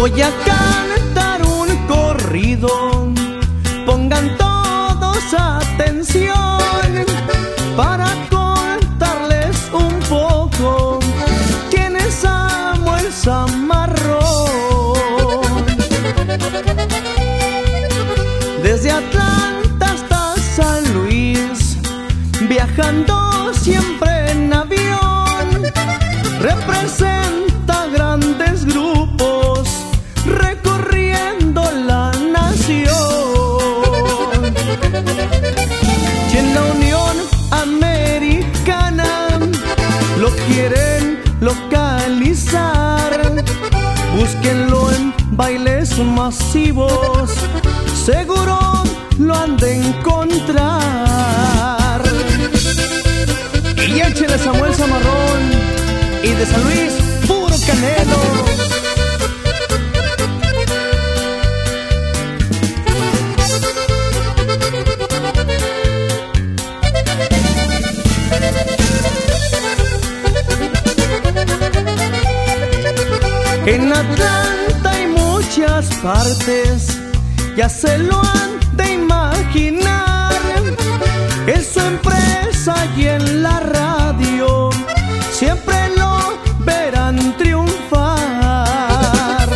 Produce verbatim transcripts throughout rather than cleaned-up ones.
Voy a cantar un corrido, pongan todos atención, para contarles un poco quién es Samuel Zamarrón. Desde Atlanta hasta San Luis, viajando siempre en avión, representa grandes grupos recorriendo la nación. Y en la Unión Americana lo quieren localizar, búsquenlo en bailes masivos, seguro lo han de encontrar. Y échele Samuel Zamarrón, y de San Luis, puro Canelo. En Atlanta y muchas partes ya se lo han de imaginar, en su empresa y en la radio siempre lo verán triunfar.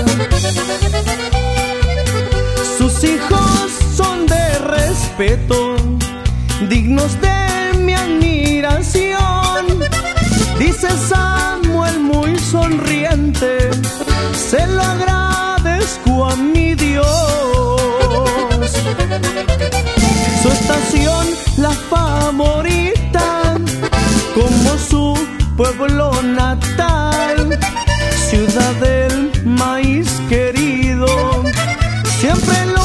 Sus hijos son de respeto, dignos de mi admiración, dice Samuel muy sonriente, se lo agradezco a mi Dios. Su estación, la favorita, como su pueblo natal, ciudad del maíz querido, siempre lo